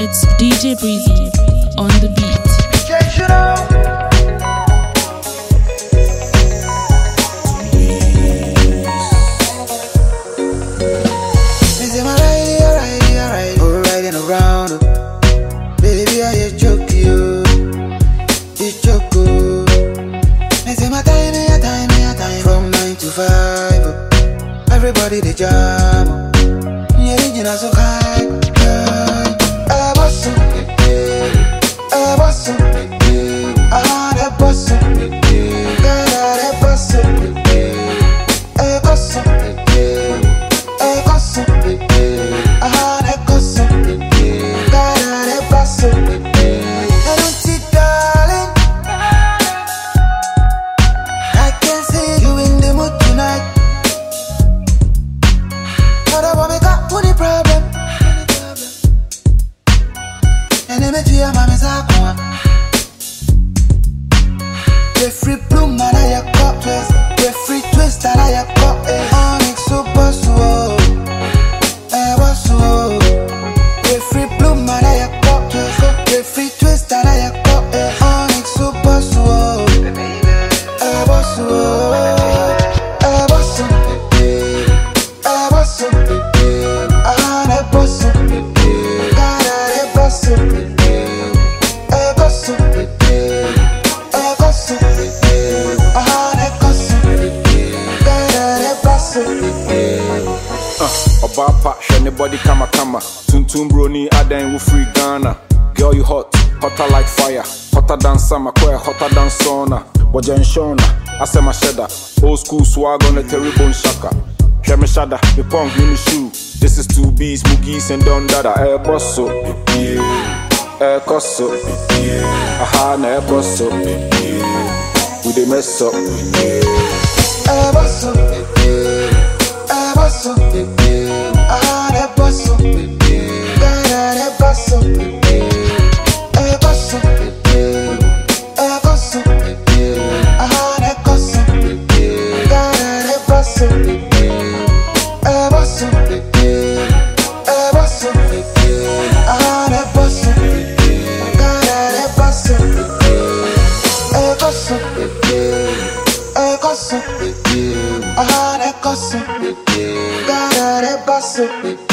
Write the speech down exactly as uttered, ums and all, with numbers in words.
It's D J Breezy on the beat. Baby, I choke you, you choke you. Me say my time, my time, my time. From nine to five, everybody they jam. Yeah, you know so high, high. I boss up, I boss up, ah, I boss up, I boss up, I boss up, I boss up, ah, I boss up. Free bloom and I a cup twist, the free twist and I a cup Onyx super slow, I was slow. The free bloom and I a cup twist, the free twist and I a cup Onyx super slow, I was slow. I was so I was so I was so God I was so I was so Obapa, anybody kama kama Tuntum broni, adan wu free Ghana. Girl you hot, hotter like fire. Hotter than summer, quite hotter than sauna. Wajan shona, I say my shedder. Old school swag on the terrible shaka. Share me shada, me punk, mini shoe. This is two B's, Mugis and Don Dada. Air bosso, air cosso, aha, na air bosso. We dey mess up. Air bosso, air bosso, ah, that bosso, that bosso, air bosso, air bosso, ah, that bosso, that bosso, air bosso, air bosso, ah, that bosso, that bosso, air bosso, air bosso, ah, that bosso, God, that bosso.